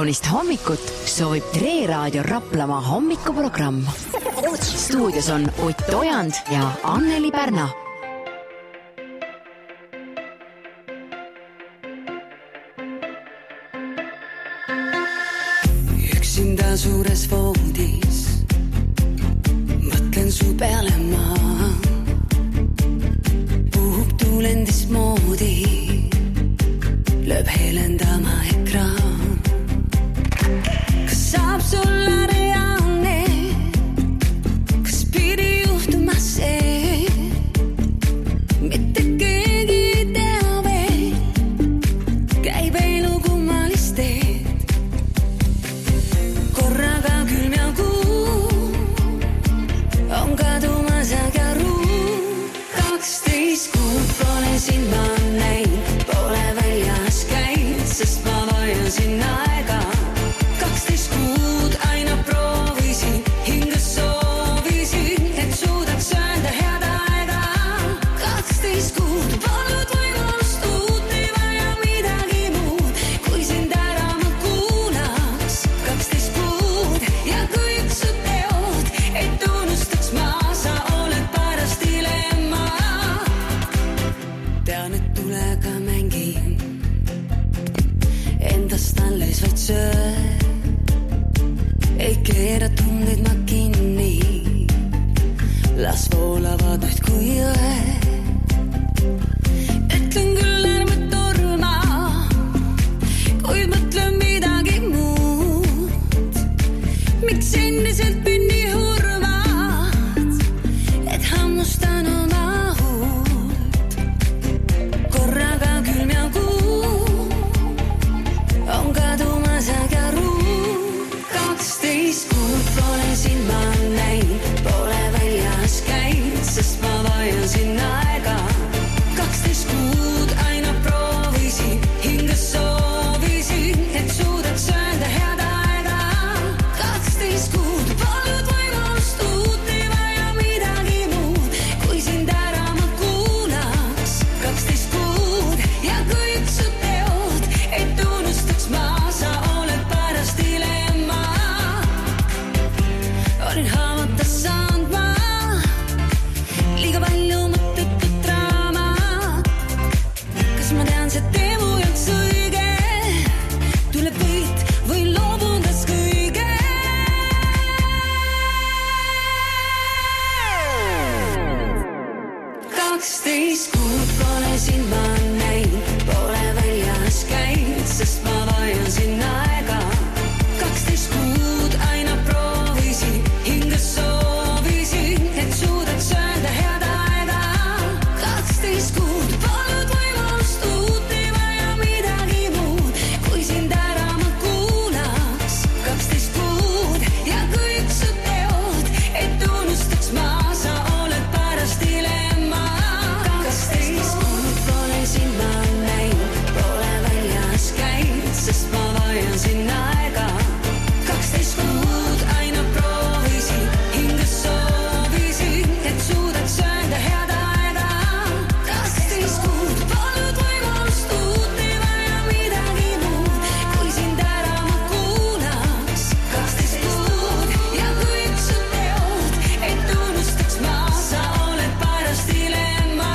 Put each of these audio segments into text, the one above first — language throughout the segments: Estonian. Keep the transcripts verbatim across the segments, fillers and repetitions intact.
kaunist hommikut soovib Tre Raadio Raplamaa hommikuprogramm. Stuudios on Ott Ojand ja Anneli Pärna. Üksinda suures voodis mõtlen su peale maa. Puhub tuulendis moodi, lööb helendama ekraan. Kas saab sulla reaalne? Kas pidi juhtuma see? Mitte keegi ei tea veel, käib elu kummalisteed. Korraga külm ja kuu on kadumas aga ruu. Kaksteist kuud pole sind ma näinud, pole väljas käinud, sest ma vajasin aega. Kaksteist kuud aina proovisin, hinges soovisin, et suudaks öelda head aega. Kaksteist kuud polnud võimalust uut, ei vaja midagi muud, kui sind ära ma kuulaks. Kaksteist kuud ja kõik su teod, et unustaks ma, sa oled paras dilemma. Tean, et tulega mängin, endast alles vaid söö. Ei keera tundeid ma kinni, las voolavad nüüd kui jõe. Ütlen küll ärme torma, kuid mõtlen midagi muud. Miks endiselt pinni hurvad, et hammustan oma huult. Korraga külm ja kuu on kadumas aga ruu. Kaksteist kuud pole sind ma näinud, pole väljas käinud, sest ma vajasin aega. Kaksteist kuud aina proovisin, hinges soovisin, et suudaks öelda head aega. Kaksteist kuud polnud võimalust uut, ei vaja midagi muud, kui sind ära ma kuulaks. Kaksteist kuud ja kõik su teod, et unustaks ma, sa oled paras dilemma. Olin haavata saanud ma, liiga palju mõttetut draamat. Kas ma tean, see teemu jaoks õige? Tuleb võit või loobun kas kõige? Kaksteist kuud pole sind ma näinud, pole väljas käinud, sest ma vajasin aega. Kaksteist kuud aina proovisin, hinges soovisin, et suudaks öelda head aega. Kaksteist kuud polnud võimalust uut, ei vaja midagi muud, kui sind ära ma kuulaks. Kaksteist kuud ja kõik su teod, et unustaks ma, sa oled paras dilemma. Kaksteist kuud pole sind ma näinud, pole väljas käinud, sest ma vajasin aega. Kaksteist kuud aina proovisin, hinges soovisin, et suudaks öelda head aega. Kaksteist kuud polnud võimalust uut, ei vaja midagi muud, kui sind ära ma kuulaks. Kaksteist kuud ja kõik su teod, et unustaks ma, sa oled paras dilemma.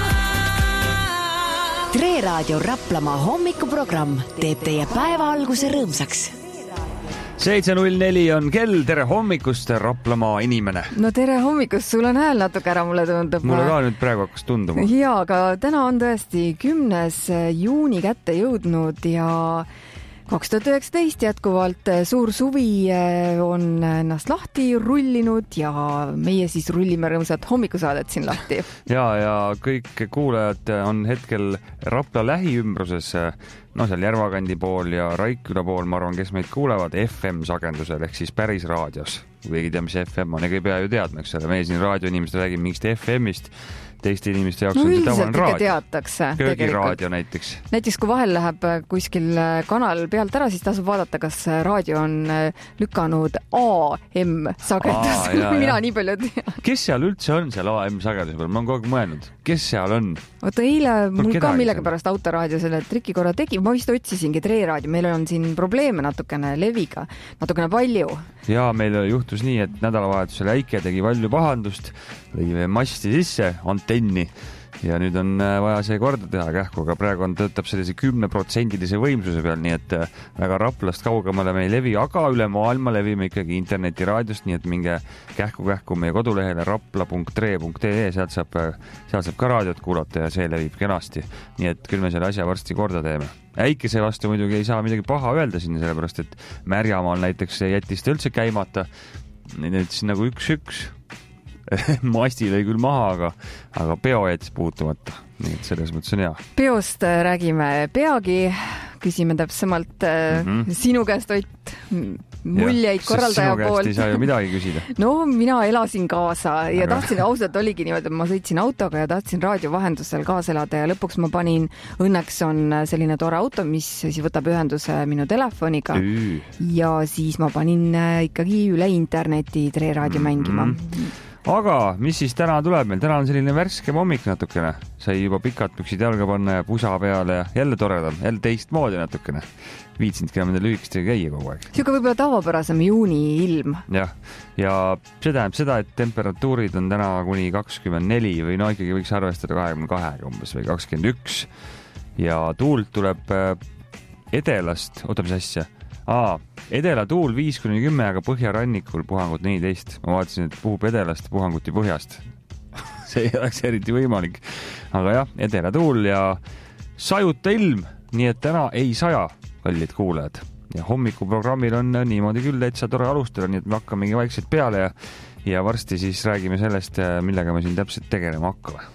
Tre Raadio Raplamaa hommikuprogramm teeb teie päeva alguse rõõmsaks. seitse null neli on kell, tere hommikust, Raplamaa inimene. No tere hommikust, sul on hääl natuke ära, mulle tundub. Mulle ka nüüd praegu hakkas tunduma. Jaa, aga täna on tõesti kümnes juuni kätte jõudnud ja kaks tuhat üheksateist jätkuvalt suur suvi on ennast lahti rullinud ja meie siis rullime rõõmsat hommikusaadet siin lahti. Ja, ja kõik kuulajad on hetkel Rapla lähiümbruses, no seal Järvakandi pool ja Raikküla pool, ma arvan, kes meid kuulevad F M-sagedusel ehk siis päris raadios. Kui keegi tea, mis F M on, ega ei pea ju teadma, eks ole. Meie siin raadioinimesed räägime mingist F M-ist, teiste inimeste jaoks no on see üldiselt tavaline ikka raadio. teatakse. Köögiraadio näiteks. Näiteks kui vahel läheb kuskil kanal pealt ära, siis tasub vaadata, kas raadio on lükanud A M sagedus. Aa, mina nii palju tean. Kes seal üldse on seal A M sageduse peal? Ma olen kogu aeg mõelnud. Kes seal on? Oota, eile mul ka kedagi millega pärast autoraadio selle triki korra tegi. Ma vist otsisingi treeraadio. Meil on siin probleeme natukene leviga. Natukene palju. Ja meil juhtus nii, et nädalavahetusel Äike tegi palju pahandust, lõi masti sisse, antenni ja nüüd on vaja see korda teha kähku, aga praegu on töötab sellise kümne protsendilise võimsuse peal, nii et väga Raplast kaugemale me ei levi, aga üle maailma levime ikkagi internetiraadiost, nii et minge kähku-kähku meie kodulehele rapla punkt tre punkt ee, sealt saab, sealt saab ka raadiot kuulata ja see levib kenasti. Nii et küll me selle asja varsti korda teeme. Äikese vastu muidugi ei saa midagi paha öelda sinna, sellepärast et Märjamaal näiteks jättis ta üldse käimata. Nüüd siis nagu üks-üks. Masti lõi küll maha, aga, aga peo jättis puutumata. Nii et selles mõttes on hea. Peost räägime peagi. Küsime täpsemalt mm-hmm. sinu käest, Ott, muljeid korraldaja poolt. Sinu käest ei saa ju midagi küsida. No mina elasin kaasa ja aga... tahtsin, ausalt oligi niimoodi, ma sõitsin autoga ja tahtsin raadio vahendusel kaasa elada ja lõpuks ma panin, õnneks on selline tore auto, mis siis võtab ühenduse minu telefoniga Üü. ja siis ma panin ikkagi üle interneti treeraadio mängima. Mm-hmm. Aga mis siis täna tuleb meil? Täna on selline värske hommik natukene. Sai juba pikad püksid jalga panna ja pusa peale ja jälle toredam, jälle teistmoodi natukene. Viitsinudki nende lühikestega käia kogu aeg. Siuke võib-olla tavapärasem juuni ilm. Jah, ja see tähendab seda, et temperatuurid on täna kuni kakskümmend neli või no ikkagi võiks arvestada kahekümne kahe umbes või kakskümmend üks. Ja tuult tuleb edelast, oota mis asja? Aa, edela tuul viis kuni kümme, aga põhjarannikul puhangut neliteist. Ma vaatasin, et puhub edelast puhanguti põhjast. See ei oleks eriti võimalik. Aga jah, edela tuul ja sajuta ilm, nii et täna ei saja, kallid kuulajad. Ja hommikuprogrammil on niimoodi küll täitsa tore alustada, nii et me hakkamegi vaikselt peale ja, ja varsti siis räägime sellest, millega me siin täpselt tegelema hakkame.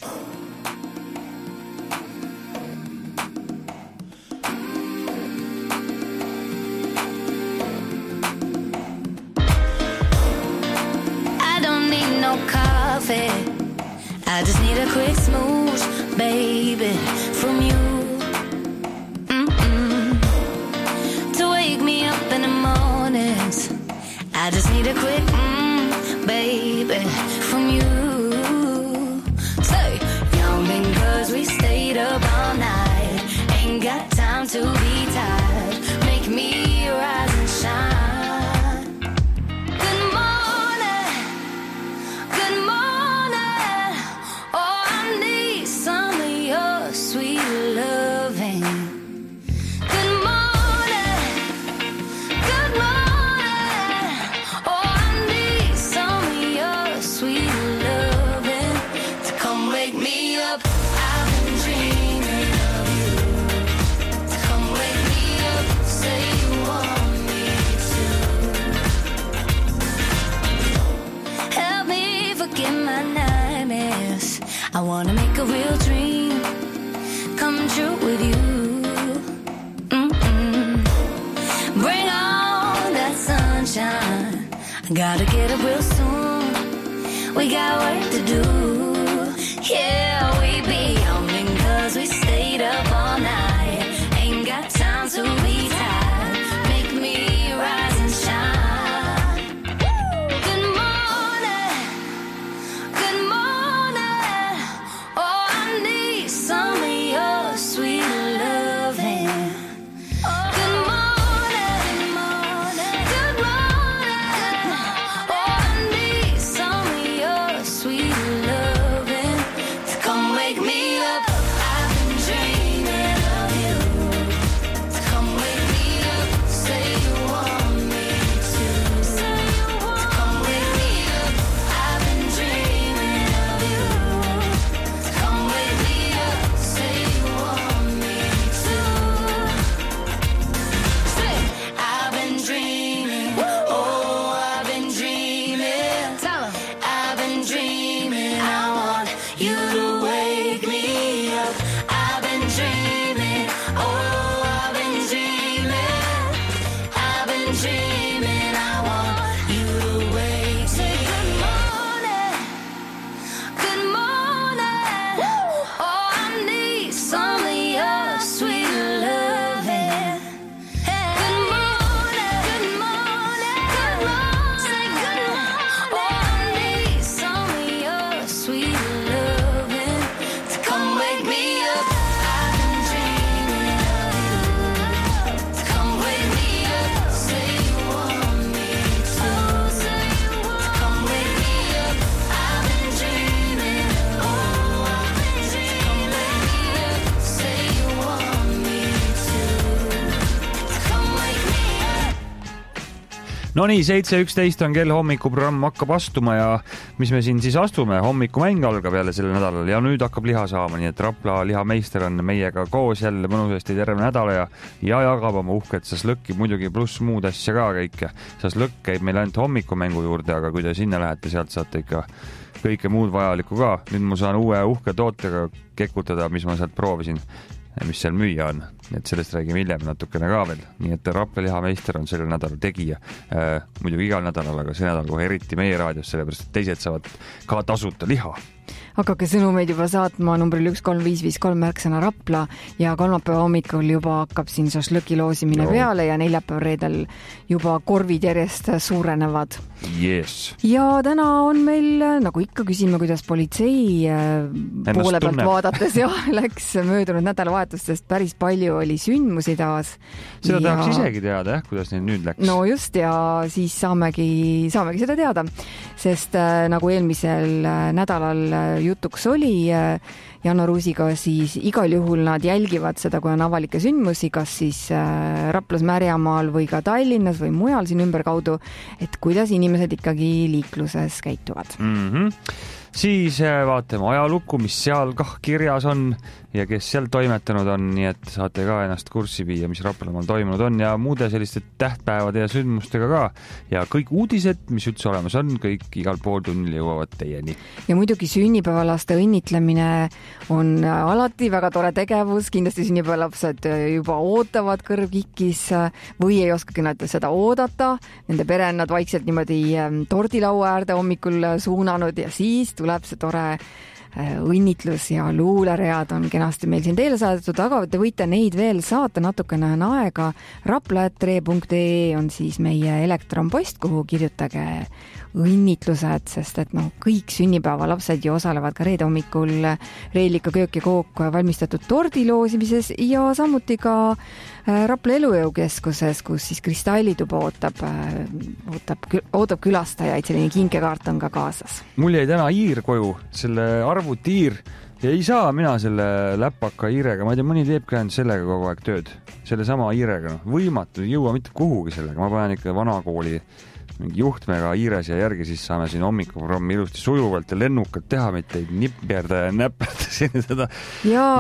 I just need a quick smooch, baby, from you Mm-mm. to wake me up in the mornings. I just need a quick mm, baby, from you. Say, young cause we stayed up all night. Ain't got time to be tired. Make me rise and shine. I wanna make a real dream come true with you. Mm-mm. Bring on that sunshine. I gotta get up real soon. We got work to do. Yeah, we be young cause we stayed up all night. Ain't got time to be tired. Make me rise and shine. Come No nii, seitse üksteist on kell, hommikuprogramm hakkab astuma ja mis me siin siis astume, hommikumäng algab jälle sellel nädalal ja nüüd hakkab liha saama, nii et Rapla lihameister on meiega koos jälle mõnusasti terve nädala ja, ja jagab oma uhket šašlõkki muidugi pluss muud asja ka kõike. Šašlõkk käib meil ainult hommikumängu juurde, aga kui te sinna lähete, sealt saate ikka kõike muud vajalikku ka. Nüüd ma saan uue uhke tootega kekutada, mis ma sealt proovisin, mis seal müüa on. Et sellest räägime hiljem natukene ka veel. Nii et Rapla lihameister on sellel nädalal tegija. Äh, muidugi igal nädalal, aga see nädal kohe eriti meie raadios, sellepärast et teised saavad ka tasuta liha. Hakake sõnumeid juba saatma numbril üks kolm viis viis kolm märksõna Rapla ja kolmapäeva hommikul juba hakkab siin šašlõki loosimine no. peale ja neljapäeva reedel juba korvid järjest suurenevad. Yes. Ja täna on meil, nagu ikka küsime, kuidas politsei Ennast poole pealt tunneb. Vaadates ja läks möödunud nädalavahetustest päris palju oli sündmusi taas. Seda ja... tahaks isegi teada, jah, kuidas neil nüüd läks. No just ja siis saamegi, saamegi seda teada, sest äh, nagu eelmisel nädalal jutuks oli Janno Ruusiga, siis igal juhul nad jälgivad seda, kui on avalikke sündmusi, kas siis Raplas, Märjamaal või ka Tallinnas või mujal siin ümberkaudu, et kuidas inimesed ikkagi liikluses käituvad. Mm-hmm. Siis vaatame ajalukku, mis seal kah kirjas on ja kes seal toimetanud on, nii et saate ka ennast kurssi viia, mis Raplamaal toimunud on ja muude selliste tähtpäevade ja sündmustega ka. Ja kõik uudised, mis üldse olemas on, kõik igal pool tunnil jõuavad teieni. Ja muidugi sünnipäevalaste õnnitlemine on alati väga tore tegevus, kindlasti sünnipäevalapsed juba ootavad kõrvkikis või ei oskagi nad seda oodata. Nende pere on nad vaikselt niimoodi tordilaua äärde hommikul suunanud ja siis tuleb see tore õnnitlus ja luuleread on kenasti meil siin teile saadetud, aga te võite neid veel saata, natukene on aega. rapla at tre punkt ee on siis meie elektronpost, kuhu kirjutage õnnitlused, sest et noh, kõik sünnipäevalapsed ju osalevad ka reede hommikul Reelika köök ja kook valmistatud tordiloosimises ja samuti ka Rapla elujõukeskuses, kus siis kristallituba ootab, ootab, ootab külastajaid, selline kinkekaart on ka kaasas. Mul jäi täna iir koju, selle arvuti iir ja ei saa mina selle läpaka iirega, ma ei tea, mõni teeb ka ainult sellega kogu aeg tööd, selle sama iirega, no, võimatu, ei jõua mitte kuhugi sellega, ma panen ikka vanakooli mingi juhtmega iires ja järgi, siis saame siin hommikuprogrammi ilusti sujuvalt ja lennukalt teha, mitte ei nipperda ja näpperda siin seda ja,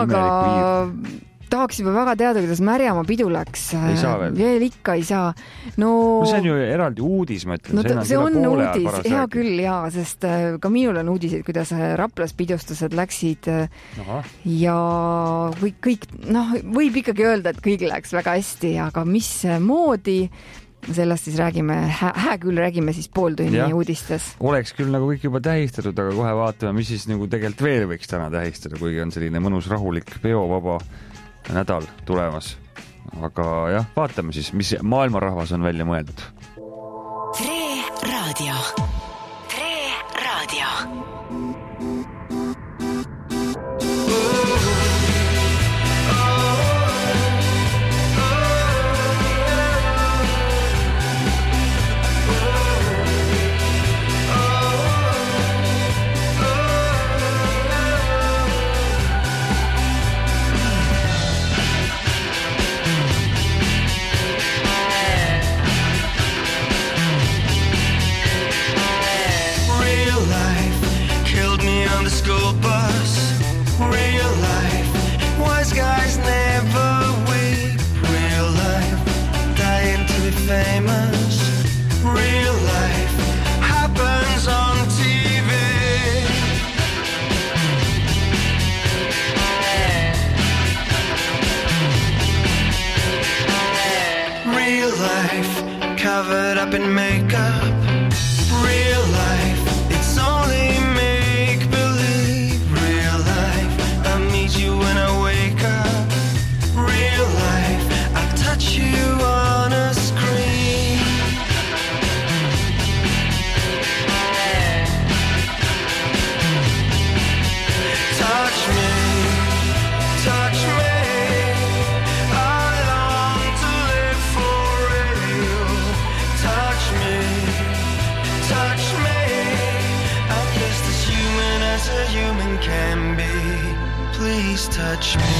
aga tahaks juba väga teada, kuidas Märjamaa pidu läks. Ei saa veel. Veel ikka ei saa. No, no see on ju eraldi uudis, ma ütlen. No, see, see on uudis, hea küll, jaa, sest ka minul on uudised, kuidas Raplas pidustused läksid. Aha. Ja kõik, kõik, noh, võib ikkagi öelda, et kõik läks väga hästi, aga mis moodi, sellest siis räägime, hää, hää küll räägime siis pool tunni ja. Uudistes. Oleks küll nagu kõik juba tähistatud, aga kohe vaatame, mis siis nagu tegelikult veel võiks täna tähistada, kuigi on selline mõnus rahulik peovaba nädal tulemas. Aga jah, vaatame siis, mis maailmarahvas on välja mõeldud. Tre Raadio. Tre Raadio. School bus, real life, wise guys never weep, real life, dying to be famous, real life, happens on T V. Real life, covered up in makeup, real life, it's only me. When I wake up, real life, I touch you on a screen. Touch me, touch me, I long to live for you. Touch me, touch me, I'm just as human as a human can be. Please touch me.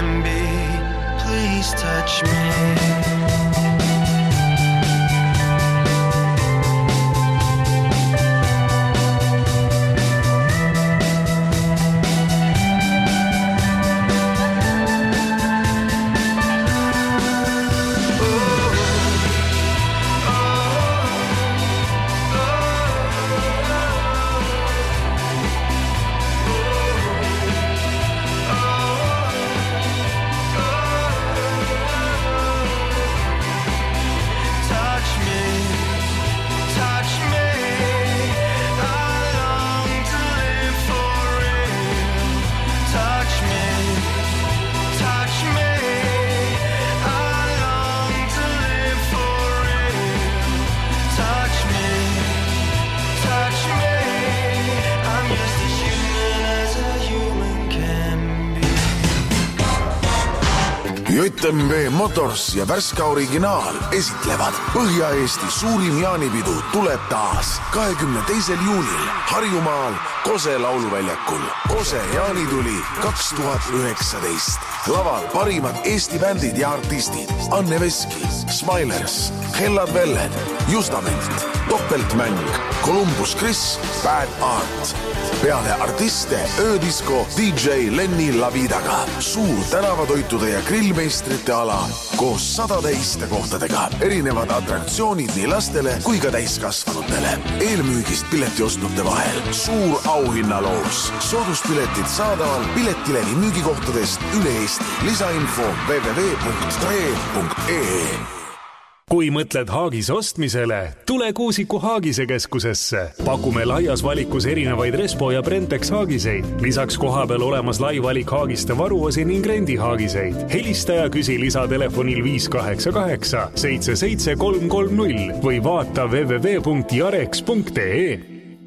can be. Please touch me. J M W Motors ja Värska Originaal esitlevad Põhja-Eesti suurim jaanipidu tuleb taas kahekümne teisel juunil Harjumaal Kose lauluväljakul. Kose jaanituli kaks tuhat üheksateist. Laval parimad Eesti bändid ja artistid. Anne Veski, Smilers, Hellad Velled, Justament, Doppeltmäng, Columbus Chris, Bad Art. Peale artiste öödisko D J Lenny Lavidaga. Suur tänavatoitude ja grillmeistrite ala koos sadade istekohtadega. Erinevad atraktsioonid nii lastele kui ka täiskasvanutele. Eelmüügist piletiostnute vahel. Suur auhinnaloos. Sooduspiletid saadaval Piletilevi müügikohtadest üle Eesti. Lisainfo w w w punkt tre punkt e e. Kui mõtled Haagis ostmisele, tule Kuusiku Haagise keskusesse. Pakume laias valikus erinevaid Respo ja Brentex haagiseid. Lisaks koha peal olemas lai valik haagiste varuosi ning rendi haagiseid. Helista ja küsi lisatelefonil viis kaheksa kaheksa seitse seitse kolm kolm null või vaata w w w punkt jarex punkt e e.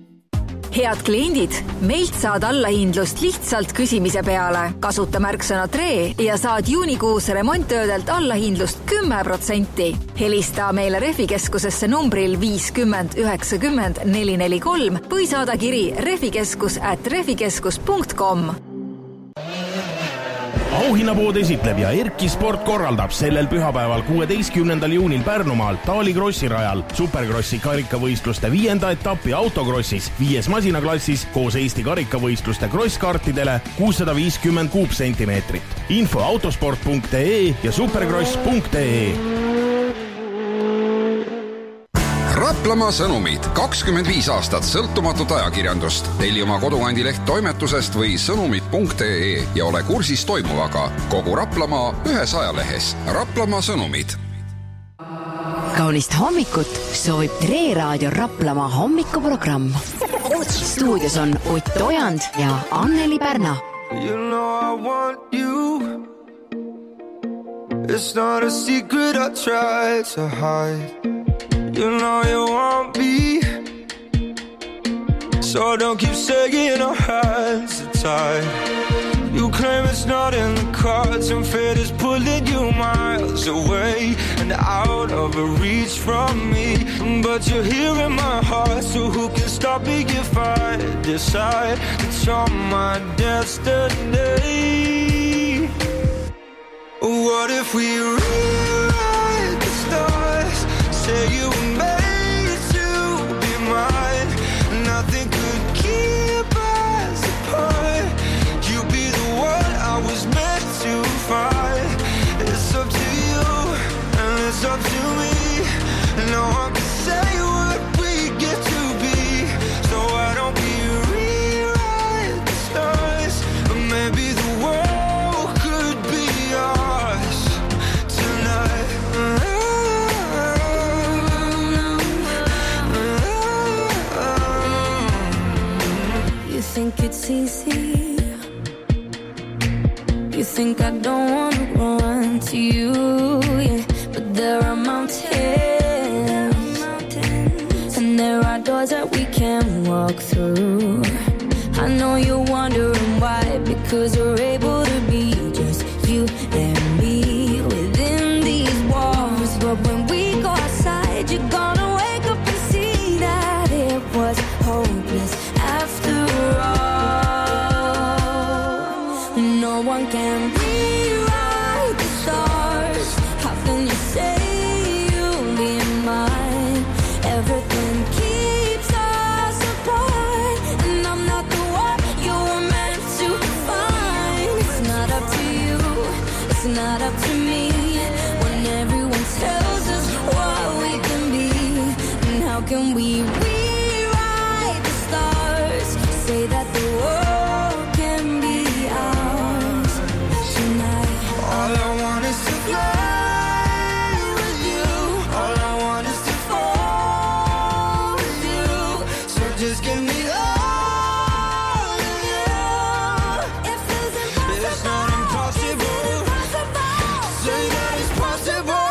Head kliendid, meilt saad allahindlust lihtsalt küsimise peale. Kasuta märksõna Tre ja saad juunikuus remonttöödelt allahindlust kümme protsenti. Helista meile Refikeskusesse numbril viiskümmend üheksakümmend neli neli kolm või saada kiri refikeskus at refikeskus punkt com. Auhinnapood esitleb ja Erki Sport korraldab sellel pühapäeval kuueteistkümnendal juunil Pärnumaal Taali Krossi rajal Superkrossi karikavõistluste viienda etapi autokrossis viies masinaklassis koos Eesti karikavõistluste krosskartidele kuussada viiskümmend kuupsentimeetrit. Info autosport punkt e e ja superkross punkt e e. Raplamaa sõnumid. kakskümmend viis aastat sõltumatut ajakirjandust. Telli oma kodukandi-leht toimetusest või sõnumid punkt e e ja ole kursis toimuvaga. Kogu Raplamaa ühes ajalehes. Raplamaa sõnumid. Kaunist hommikut soovib Tre Raadio Raplamaa hommikuprogramm. Stuudios on Ott Ojand ja Anneli Pärna. You know I want you. It's not a secret I try to hide. You know you want me, so don't keep saying our hands are tied. You claim it's not in the cards, and fate is pulling you miles away and out of a reach from me. But you're here in my heart, so who can stop me if I decide that you're my destiny? What if we rewrite the stars? Say you were made to be mine. Nothing could keep us apart. You be the one I was meant to find. It's up to you and it's up to me. No one can say what we get to be. So why don't we rewrite the stars? Or maybe the world could be ours tonight. You think it's easy? You think I don't want to run to you, yeah. But there are mountains, and there are doors that we can walk through. I know you're wondering why, because we're able to be just you and me within these walls. But when we go outside, you're gonna wake up and see that it was hopeless after all. No one can can rewrite the stars. How can you say you'll be mine? Everything keeps us apart, and I'm not the one you were meant to find. It's not up to you, it's not up to me. When everyone tells us what we can be, and how can we rewrite the stars? Say that the world can be ours tonight. All I want is to fly with you. All I want is to fall with you. So just give me all of you. It feels impossible. It's not impossible. Say that it's possible.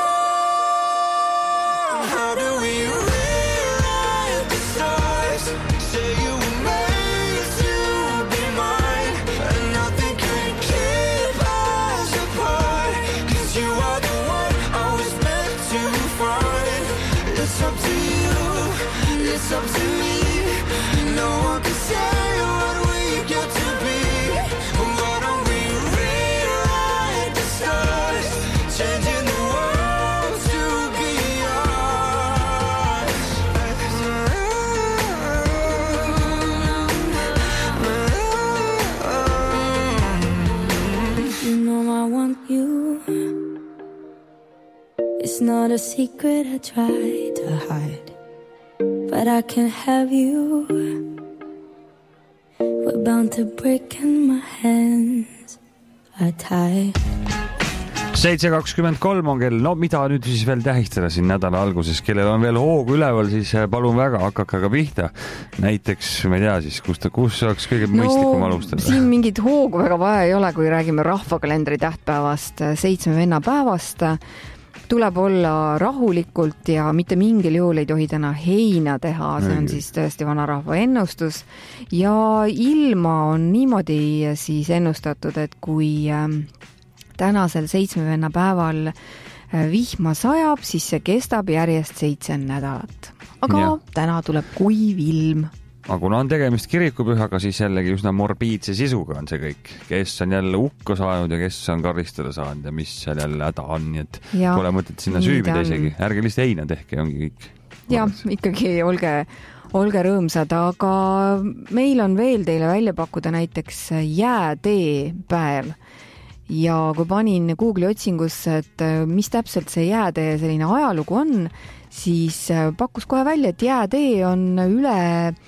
How do we rewrite the stars? Say you were made to be mine, and nothing can keep us apart. 'Cause you are the one I was meant to find. It's up to you, it's up to me. No one can say what we get to be. Why don't we rewrite the stars, changing the world to be ours? You know I want you. It's not a secret I try to hide, but I can't have you. We're bound to break and my hands are tied. seitse kakskümmend kolm on kell, no mida nüüd siis veel tähistada siin nädala alguses, kellel on veel hoogu üleval, siis palun väga, hakake aga pihta. Näiteks, ma ei tea siis, kus, kus oleks kõige mõistlikum no, alustada? Siin mingit hoogu väga vaja ei ole, kui räägime rahvakalendri tähtpäevast, seitsme venna päevast. Tuleb olla rahulikult ja mitte mingil juhul ei tohi täna heina teha, see on siis tõesti vanarahva ennustus. Ja ilma on niimoodi siis ennustatud, et kui tänasel seitsme venna päeval vihma sajab, siis see kestab järjest seitse nädalat. Aga ja. Täna tuleb kuiv ilm. Aga kuna on tegemist kirikupühaga, siis jällegi üsna morbiidse sisuga on see kõik. Kes on jälle ukka saanud ja kes on karistada saanud ja mis seal jälle häda on, nii et ja, pole mõtet sinna süübida isegi. Ärge lihtsalt heina tehke, ongi kõik. Ja, ikkagi olge, olge rõõmsad, aga meil on veel teile välja pakkuda näiteks jäätee päev. Ja kui panin Google'i otsingusse, et mis täpselt see jäätee selline ajalugu on, siis pakkus kohe välja, et jäätee on üle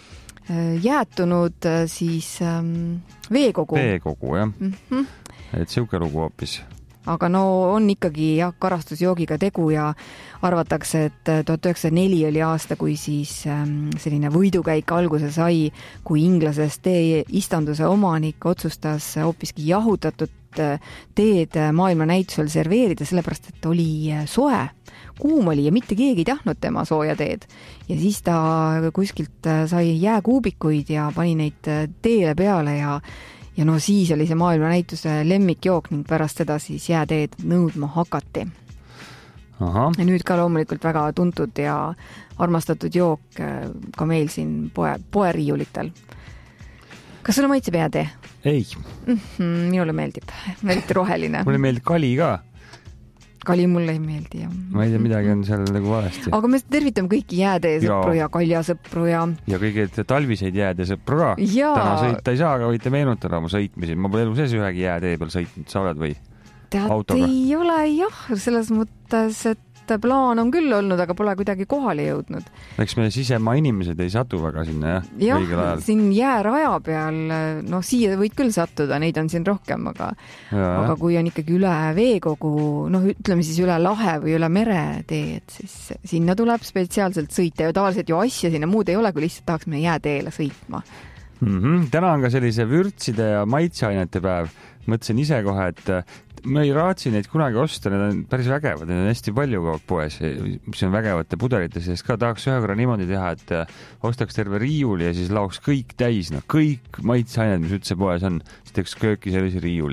jäätunud siis ähm, veekogu. Veekogu, jah. Mm-hmm. Et siuke lugu hoopis. Aga no on ikkagi jah, karastusjoogiga tegu ja arvatakse, et tuhat üheksasada neli oli aasta, kui siis ähm, selline võidukäik alguse sai, kui inglasest tee istanduse omanik otsustas hoopiski jahutatud teed maailma näitusel serveerida, sellepärast, et oli soe. Kuum oli ja mitte keegi ei tahtnud tema sooja teed. Ja siis ta kuskilt sai jääkuubikuid ja pani neid teele peale ja, ja no siis oli see maailma näituse lemmikjook ning pärast seda siis jääteed nõudma hakati. Aha. Ja nüüd ka loomulikult väga tuntud ja armastatud jook ka meil siin poe, poeriiulitel. Kas sulle maitseb jäätee? Ei. Mm-hmm, minule meeldib. Meeldib roheline. Mulle meeldib kali ka. Kali mulle ei meeldi. Ja. Ma ei tea, midagi on seal nagu valesti. Aga me tervitame kõiki jääteesõpru ja, ja kaljasõpru ja... Ja kõige talviseid jääteesõpru ka. Ja... Täna sõita ei saa, aga võite meenutada mu sõitmisi. Ma pole elu sees ühegi jäätee peal sõitnud. Sa oled või? Tead, autoga? Ei ole jah, selles mõttes, et plaan on küll olnud, aga pole kuidagi kohale jõudnud. Eks me sisemaa inimesed ei satu väga sinna, jah? Jah, siin jääraja peal, no siia võid küll sattuda, neid on siin rohkem, aga, aga kui on ikkagi üle veekogu, noh ütleme siis üle lahe või üle mere tee, et siis sinna tuleb spetsiaalselt sõita ja tavaliselt ju asja sinna muud ei ole, kui lihtsalt tahaks meie jääteele sõitma. Mm-hmm. Täna on ka sellise vürtside ja maitseainete päev. Mõtlesin ise kohe, et ma ei raatsi neid kunagi osta, need on päris vägevad, need on hästi palju kogu poes, mis on vägevate pudelite sees ka. Tahaks ühe korra niimoodi teha, et ostaks terve riiuli ja siis laoks kõik täis, no kõik maitseained, mis üldse poes on, siis teeks kööki sellise riiuli.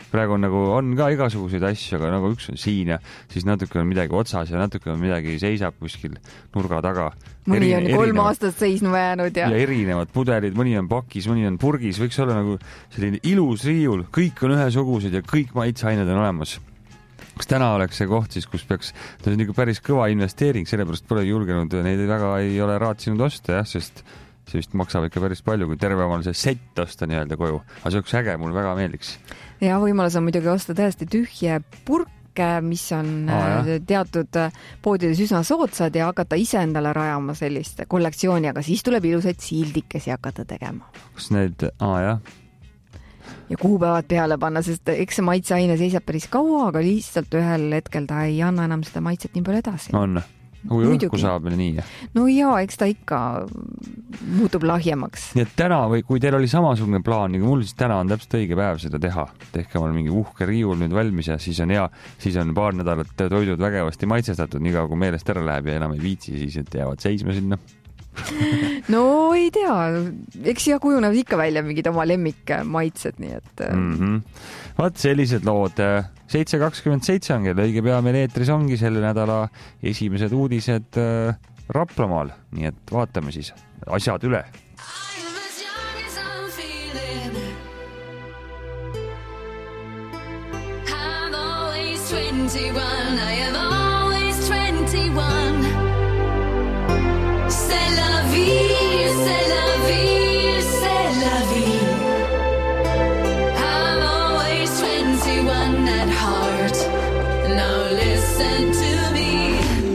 praegu on nagu, on ka igasuguseid asju, aga nagu üks on siin ja siis natuke on midagi otsas ja natuke on midagi seisab kuskil nurga taga. Mõni on kolm aastat seisnu jäänud ja... ja erinevad pudelid, mõni on pakis, mõni on purgis, võiks olla nagu selline ilus riiul, kõik on ühesugused ja kõik maitseained on olemas. Kas täna oleks see koht siis, kus peaks, ta on nagu päris kõva investeering, sellepärast pole julgenud, neid väga ei ole raatsinud osta, jah, sest see vist maksab ikka päris palju, kui terve omal see sett osta nii-öelda koju. Aga see oleks äge, mul väga meeldiks. Ja võimalus on muidugi osta täiesti tühje purke, mis on Aa, teatud poodides üsna soodsad ja hakata ise endale rajama sellist kollektsiooni, aga siis tuleb ilusaid sildikesi hakata tegema. Kas need, aa jah, ja kuupäevad peale panna, sest eks see maitseaine seisab päris kaua, aga lihtsalt ühel hetkel ta ei anna enam seda maitset nii palju edasi. On, kui õhku saab ja nii. No jaa, eks ta ikka muutub lahjemaks. Nii et täna või kui teil oli samasugune plaan, nagu mul siis täna on täpselt õige päev seda teha. Tehke mul mingi uhke riiul nüüd valmis ja siis on hea, siis on paar nädalat toidud vägevasti maitsestatud, nii kaua kui meelest ära läheb ja enam ei viitsi, siis et jäävad seisma sinna. No ei tea, eks siia kujunevad ikka välja mingid oma lemmik maitsed, nii et mm -hmm. Vaat sellised lood. seitse kakskümmend seitse on kell, õige pea meil eetris ongi selle nädala esimesed uudised Raplamaal, nii et vaatame siis asjad üle. C'est la vie, c'est la vie, c'est la vie. I'm always twenty-one at heart. Now listen to me.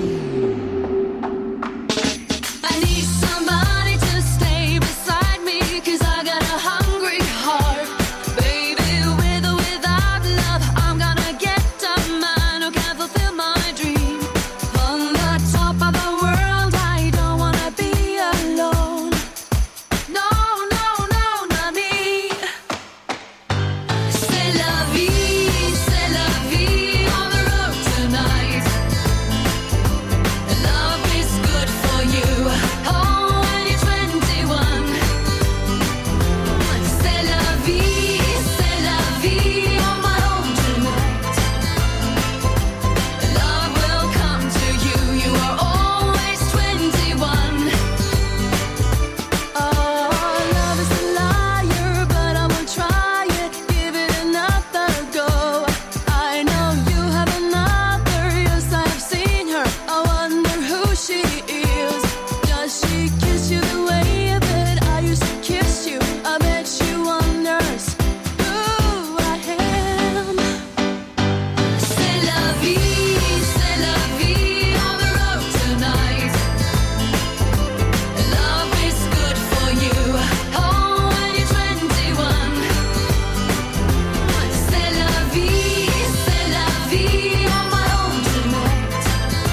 I need somebody to stay beside me, 'cause I got a hungry heart. Baby, with or without love, I'm gonna get a man who can fulfill my dream. On the top of the world, I don't wanna be alone. No, no, no, not me. C'est la vie, c'est la vie on the road tonight. Love is good for you. Oh, when you're twenty-one. C'est la vie, c'est la vie on my own tonight. Love will come to you. You are always twenty-one. Oh, love is a liar, but I won't try it. Give it another go. I know you have another. Yes, I've seen her. I wonder who she is. Does she kiss you the way that I used to kiss you? I bet she wonders who I am. C'est la vie, c'est la vie on the road tonight. Love is good for you. Oh, when you're twenty-one. C'est la vie, c'est la vie on my own tonight.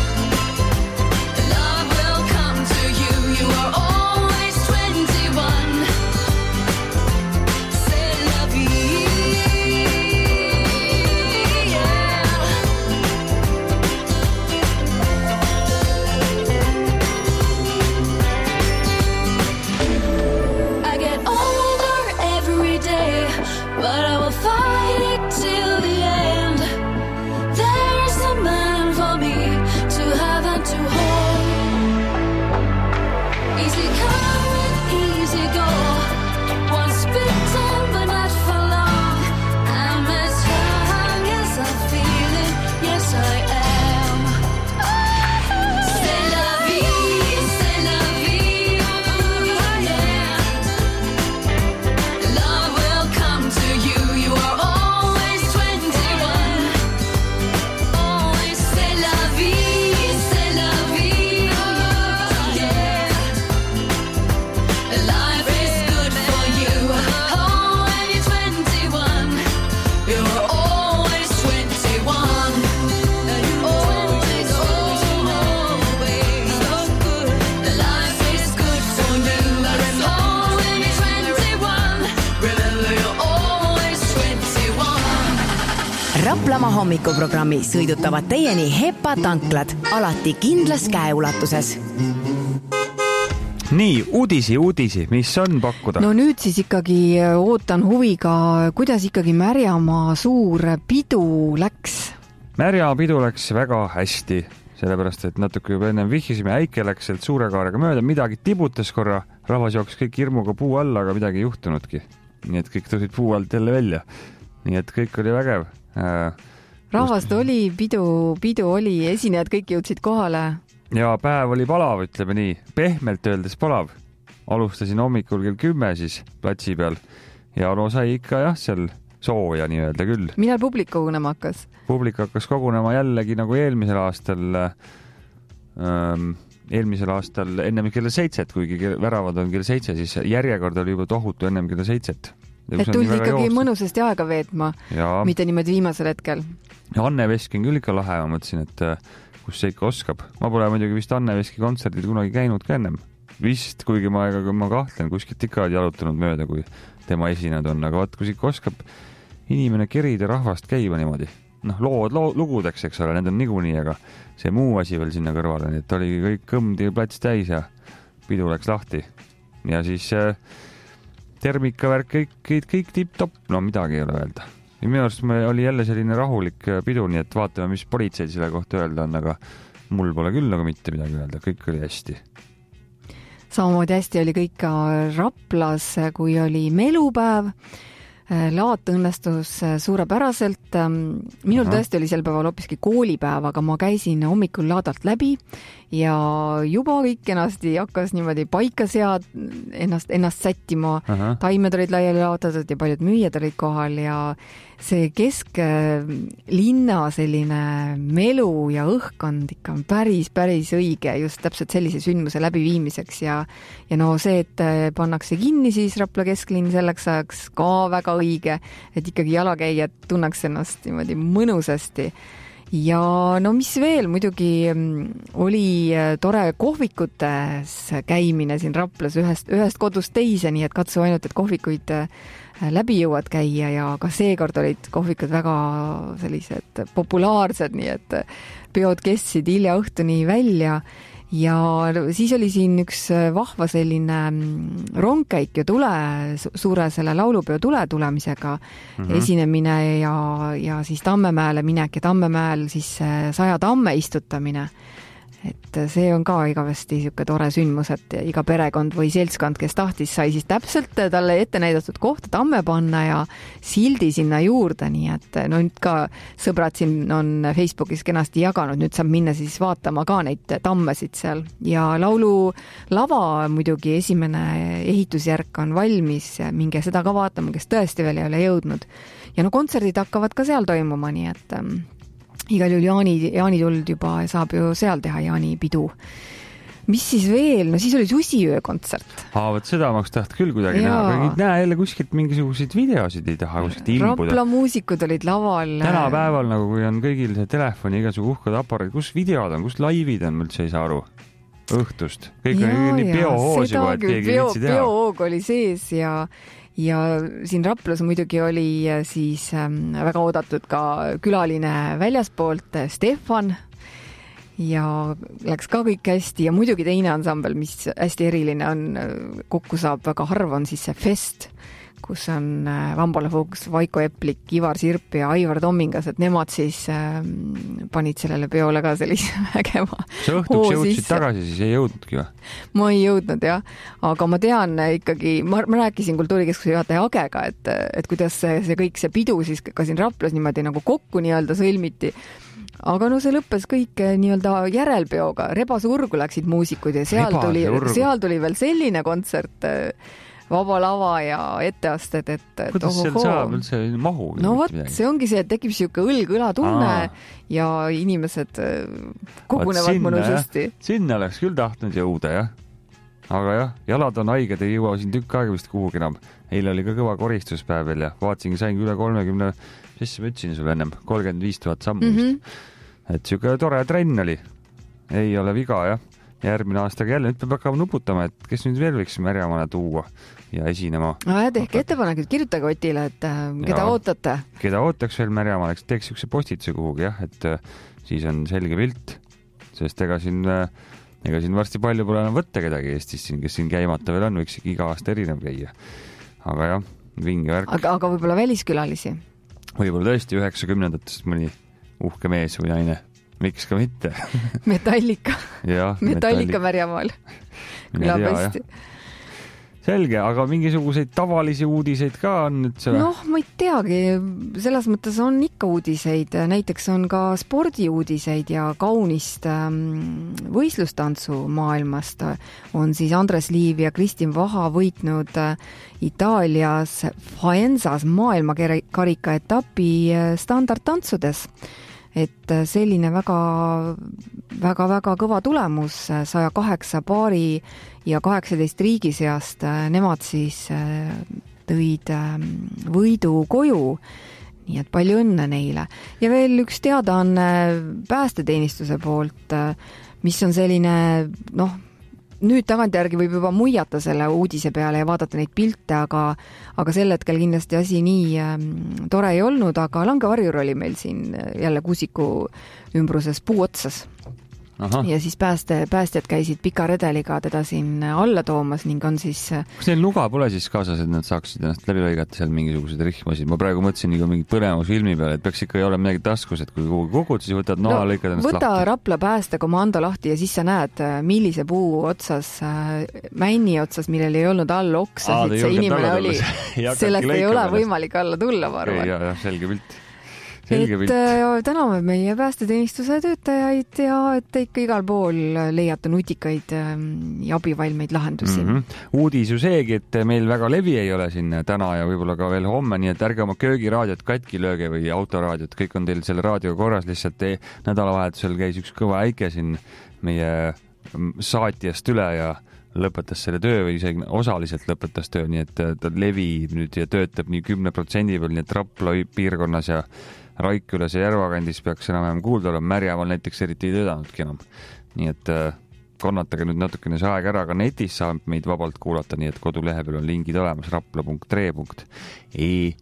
Love will come to you. You are always twenty-one. C'est la vie, yeah. I get older every day, but I will fight it till the end. There's a man for me to have and to hold. Easy come and easy go. Once bitten, but not for long. I'm as young as I'm feeling. Yes, I am. C'est la vie, c'est la vie, oh yeah. Love will come to you. You are always twenty-one. Always, c'est la vie, c'est la vie, oh yeah. Life is good for you. Oh, when you're twenty-one, you're always twenty-one. Always, always so good. Life is good for you. Oh, when you're twenty-one, remember you're always twenty-one. Raplamaa hommikuprogrammi sõidutavad teieni Hepa tanklad, alati kindlas käeulatuses. nii, uudisi, uudisi, mis on pakkuda? No nüüd siis ikkagi ootan huviga, kuidas ikkagi Märjamaa suur pidu läks? Märjamaa pidu läks väga hästi, sellepärast, et natuke juba ennem vihjasime, äike läks sealt suure kaarega mööda, midagi tibutas korra, rahvas jooks kõik hirmuga puu alla, aga midagi ei juhtunudki. Nii et kõik tõusid puu alt jälle välja. Nii et kõik oli vägev. Rahvast Just... oli, pidu, pidu oli, esinejad kõik jõudsid kohale. Ja päev oli palav, ütleme nii, pehmelt öeldes palav. Alustasin hommikul kell kümme siis platsi peal ja no sai ikka jah, seal sooja nii-öelda küll. Millal publik kogunema hakkas? Publik hakkas kogunema jällegi nagu eelmisel aastal, ähm, eelmisel aastal ennem kella seitset, kuigi väravad on kell seitse, siis järjekord oli juba tohutu ennem kella seitset. Et tuldi ikkagi joost. Mõnusasti aega veetma, ja. Mitte niimoodi viimasel hetkel. Ja Anne Veski on küll ikka lahe, ma mõtlesin, et kus see ikka oskab. Ma pole muidugi vist Anne Veski kontserdid kunagi käinud ka ennem. Vist, kuigi ma, kui ma kahtlen, kuskilt ikka jalutanud mööda, kui tema esinejad on, aga vaat, kus ikka oskab inimene kerida rahvast käima niimoodi. Noh, lood loo, lugudeks, eks ole, need on niikuinii, aga see muu asi veel sinna kõrvale, nii et oli kõik kõmdi plats täis ja pidu läks lahti. Ja siis äh, termikavärk, kõik, kõik, kõik tipp-topp, no midagi ei ole öelda. Ja minu arust oli jälle selline rahulik pidu, nii et vaatame, mis politseid selle kohta öelda on, aga mul pole küll nagu mitte midagi öelda, kõik oli hästi. Samamoodi hästi oli kõik ka Raplas, kui oli melupäev. Laat õnnestus suurepäraselt. Minul Aha. tõesti oli sel päeval hoopiski koolipäev, aga ma käisin hommikul laadalt läbi ja juba kõik ennasti hakkas niimoodi paika sead, ennast, ennast sättima. Aha. Taimed olid laiali laotatud ja paljud müüjad olid kohal ja see kesklinna selline melu ja õhkkond ikka on päris, päris õige just täpselt sellise sündmuse läbiviimiseks ja, ja no see, et pannakse kinni siis Rapla kesklinn selleks ajaks ka väga õige, et ikkagi jalakäijad tunneks ennast niimoodi mõnusasti. Ja no mis veel, muidugi oli tore kohvikutes käimine siin Raplas ühest, ühest kodust teise, nii et katsu ainult, et kohvikuid läbi jõuad käia ja ka seekord olid kohvikud väga sellised populaarsed, nii et peod kestsid hilja õhtuni välja ja siis oli siin üks vahva selline rongkäik ja tule, suure selle laulupeo tule tulemisega mm-hmm. esinemine ja, ja siis Tammemäele minek ja Tammemäel siis saja tamme istutamine. Et see on ka igavesti siuke tore sündmus, et iga perekond või seltskond, kes tahtis, sai siis täpselt talle ette näidatud kohta tamme panna ja sildi sinna juurde, nii et no nüüd ka sõbrad siin on Facebookis kenasti jaganud, nüüd saab minna siis vaatama ka neid tammesid seal ja laulu lava muidugi esimene ehitusjärk on valmis, minge seda ka vaatama, kes tõesti veel ei ole jõudnud ja no kontserdid hakkavad ka seal toimuma, nii et igal juhul Jaani, Jaani tuld juba saab ju seal teha Jaani pidu. Mis siis veel? No siis oli Susiöö kontsert. Aa, võt seda ma oleks taht küll kuidagi näha, aga ei näe jälle kuskilt mingisuguseid videosid ei taha kuskilt ilmuda. Rapla muusikud olid laval. Täna päeval, nagu kui on kõigil see telefoni igasugu uhkad aparaad, kus videod on, kus laivid on, üldse ei saa aru õhtust. Kõik ja, on nii peohoos juba, et keegi peo, viitsi teha. Peohoog oli sees ja Ja siin Raplas muidugi oli siis väga oodatud ka külaline väljaspoolt Stefan ja läks ka kõik hästi ja muidugi teine ansambel, mis hästi eriline on, kokku saab väga harva, on siis see Fest, kus on Vambala Fuchs, Vaiko Eplik, Ivar Sirp ja Aivar Tommingas, et nemad siis ähm, panid sellele peole ka sellise vägeva see õhtuks jõudsid tagasi, siis ei jõudnudki või? Ma ei jõudnud, jah. Aga ma tean ikkagi, ma, ma rääkisin Kultuurikeskuse juhataja Agega, et, et kuidas see, see kõik see pidu siis ka siin Raplas niimoodi nagu kokku nii-öelda sõlmiti. Aga no see lõppes kõik nii-öelda järelpeoga. Rebasurgu läksid muusikud ja seal tuli, seal tuli veel selline kontsert, vaba lava ja etteasted, et kuidas seal saab üldse mahu? No vot, see ongi see, et tekib siuke õlg-õla tunne Aa. ja inimesed kogunevad sinna, mõnusasti. Sinna oleks küll tahtnud jõuda, jah. Aga jah, jalad on haiged, ei jõua siin tükk aega vist kuhugi enam. Eile oli ka kõva koristuspäev veel ja vaatasingi, sain üle kolmekümne, mis ma ütlesin sulle ennem, kolmkümmend viis tuhat sammu mm -hmm. et siuke tore trenn oli. Ei ole viga, jah. Järgmine aastaga jälle, nüüd peab hakkama nuputama, et kes nüüd veel võiks Märjamaale tuua ja esinema. No ja tehke ettepanekud, kirjutage Otile, et keda ja, ootate. Keda ootaks veel Märjamaale, eks teeks siukse postituse kuhugi, jah, et siis on selge pilt, sest ega siin ega siin varsti palju pole enam võtta kedagi Eestis siin, kes siin käimata veel on, võiks iga aasta erinev käia. Aga jah, vinge värk. Aga, aga võib-olla väliskülalisi? Võib-olla tõesti üheksakümnendatest mõni uhke mees või naine. Miks ka mitte? Metallika. Ja, Metallika Märjamaal. Külapesti. Selge, aga mingisuguseid tavalisi uudiseid ka on nüüd see? Noh, ma ei teagi. Selles mõttes on ikka uudiseid. Näiteks on ka spordiuudiseid ja kaunist võistlustantsu maailmast. On siis Andres Liiv ja Kristin Vaha võitnud Itaalias Faenzas maailmakarika etapi standardtantsudes. Et selline väga, väga, väga kõva tulemus saja kaheksa paari ja kaheksateist riigi seast. Nemad siis tõid võidu koju, nii et palju õnne neile. Ja veel üks teadaanne päästeteenistuse poolt, mis on selline, noh, nüüd tagantjärgi võib juba muiata selle uudise peale ja vaadata neid pilte, aga, aga sel hetkel kindlasti asi nii ähm, tore ei olnud, aga langevarjur oli meil siin jälle Kuusiku ümbruses puu otsas. Aha. Ja siis pääste, päästjad käisid pika redeliga teda siin alla toomas ning on siis... Kas neil nuga pole siis kaasas, et nad saaksid ennast läbi lõigata seal mingisugused rihmasid? Ma praegu mõtlesin nagu mingit põnemusfilmi peale, et peaks ikka ei ole midagi taskus, et kui kukud, siis võtad noa, no, lõikad ennast võta lahti. Võta Rapla päästekomando lahti ja siis sa näed, millise puu otsas, männi otsas, millel ei olnud all oksasid, see inimene oli. Sellest ei ole võimalik alla tulla, ma arvan. Ja, ja, selge pilt. Selge et pilt. Täname meie päästeteenistuse töötajaid ja et ikka igal pool leiate nutikaid ja abivalmeid lahendusi. Mm-hmm. Uudis ju seegi, et meil väga levi ei ole siin täna ja võib-olla ka veel homme, nii et ärge oma köögiraadiot katki lööge või autoraadiot, kõik on teil selle raadio korras, lihtsalt nädalavahetusel käis üks kõva äike siin meie saatjast üle ja lõpetas selle töö või isegi osaliselt lõpetas töö, nii et ta levi nüüd ja töötab nii kümne protsendi peal, nii et Rapla piirkonnas ja Raikülas ja Järvakandis peaks enam kuulda olema, Märjamaal näiteks eriti ei töödanudki enam. Nii et konnatage nüüd natukene see aeg ära, aga netis saab meid vabalt kuulata, nii et kodulehe peal on lingid olemas rapla punkt tre punkt ee.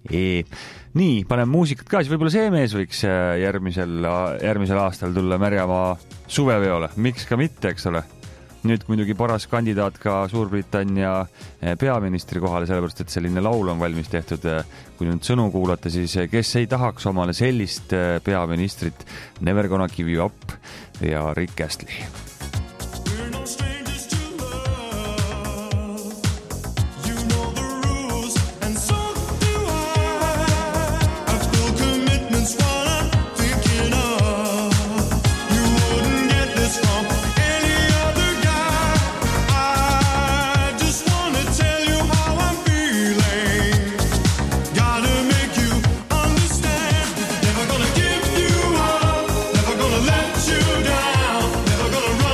Nii, panen muusikat ka, siis võib-olla see mees võiks järgmisel, järgmisel aastal tulla Märjamaa suveveole, miks ka mitte, eks ole. Nüüd muidugi paras kandidaat ka Suurbritannia peaministri kohale, sellepärast, et selline laul on valmis tehtud. Kui nüüd sõnu kuulata, siis kes ei tahaks omale sellist peaministrit, Never Gonna Give You Up ja Rick Astley. Never gonna let you down, never gonna run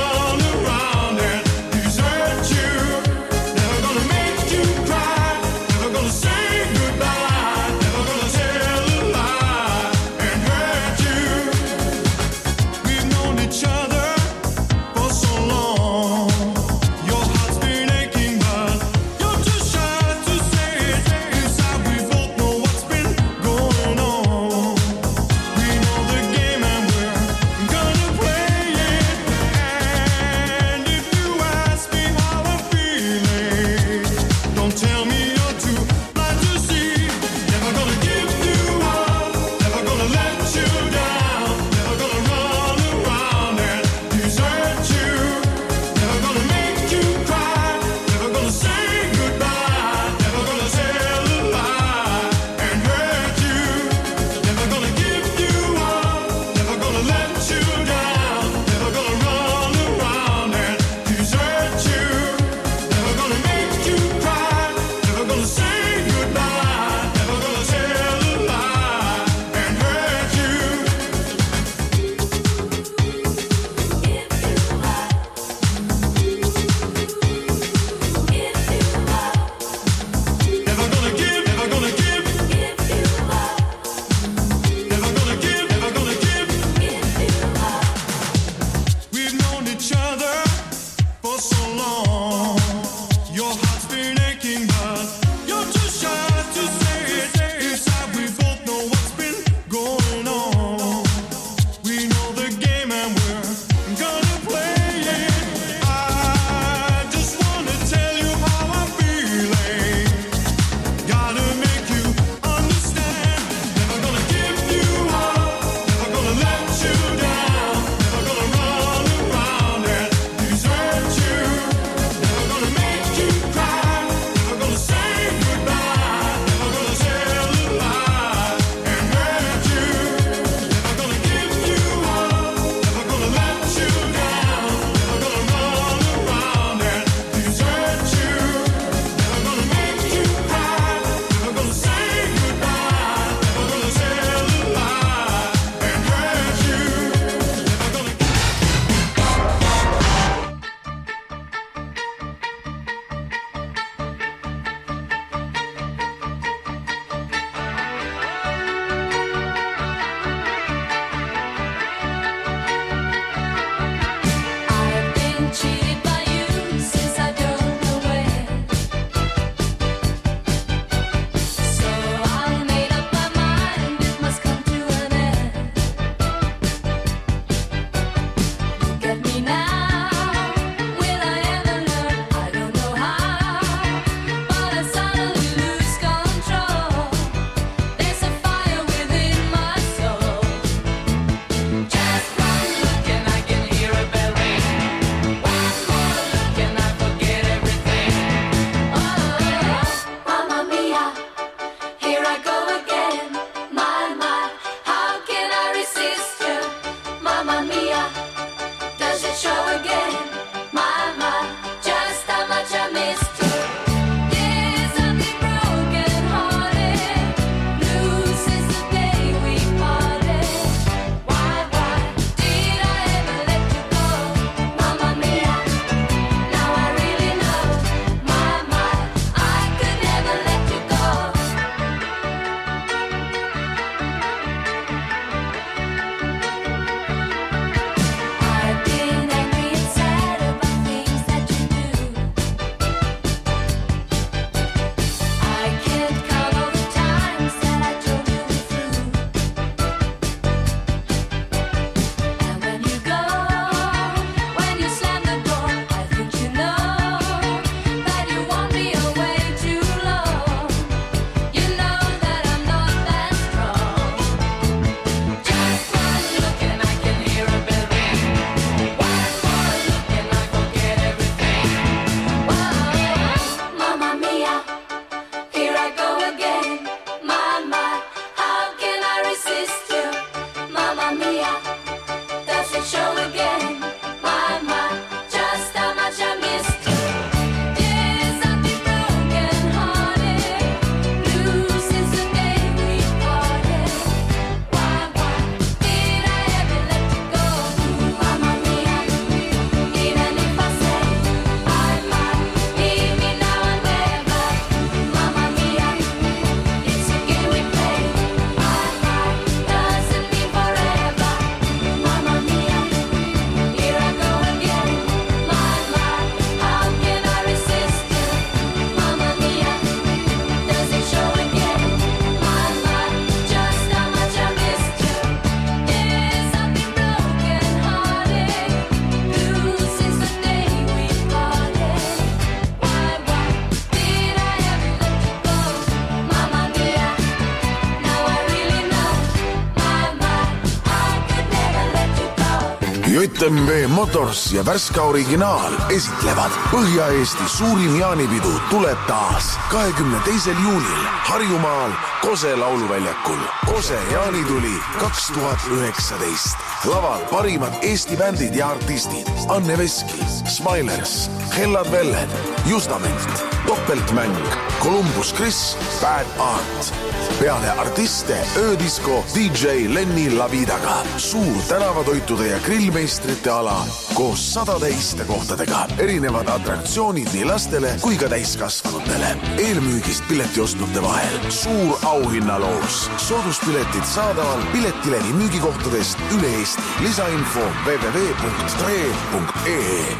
J M W Motors ja Värska Originaal esitlevad Põhja-Eesti suurim jaanipidu tuleb taas kahekümne teisel juunil Harjumaal Kose lauluväljakul. Kose jaanituli kaks tuhat üheksateist. Laval parimad Eesti bändid ja artistid. Anne Veski, Smilers, Hellad Velled, Justament, Doppeltmäng, Columbus Chris, Bad Art. Peale artiste öödisko D J Lenny Lavidaga. Suur tänavatoitude ja grillmeistrite ala koos sadade istekohtadega. Erinevad atraktsioonid nii lastele kui ka täiskasvanutele. Eelmüügist pileti ostnute vahel. Suur auhinnaloos. Sooduspiletid saadaval Piletilevi müügikohtadest üle Eesti. Lisainfo w w w punkt tre punkt e e.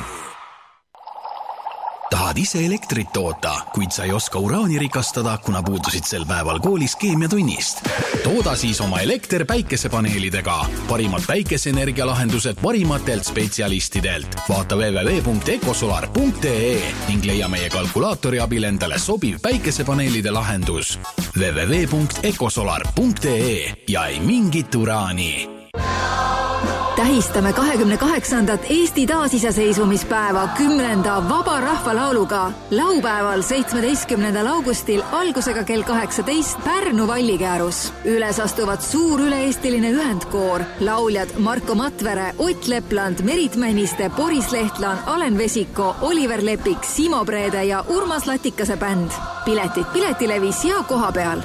Tahad ise elektrit toota, kuid sa ei oska uraani rikastada, kuna puudusid sel päeval koolis keemiatunnist. Tooda siis oma elekter päikesepaneelidega. Parimad päikeseenergia lahendused parimatelt spetsialistidelt. Vaata w w w punkt ecosolar punkt e ning leia meie kalkulaatori abil endale sobiv päikesepaneelide lahendus. w w w punkt ecosolar punkt e ja ei mingit uraani. Tähistame kahekümne kaheksandat Eesti taasiseseisvumispäeva kümnenda Vaba Rahvalauluga. Laupäeval seitsmeteistkümnendal augustil algusega kell kaheksateist Pärnu Vallikäärus. Üles astuvad suur üle-eestiline ühendkoor. Lauljad Marko Matvere, Ott Lepland, Merit Männiste, Boris Lehtlan, Alen Vesiko, Oliver Lepik, Simo Preede ja Urmas Latikase bänd. Piletid Piletilevis ja koha peal.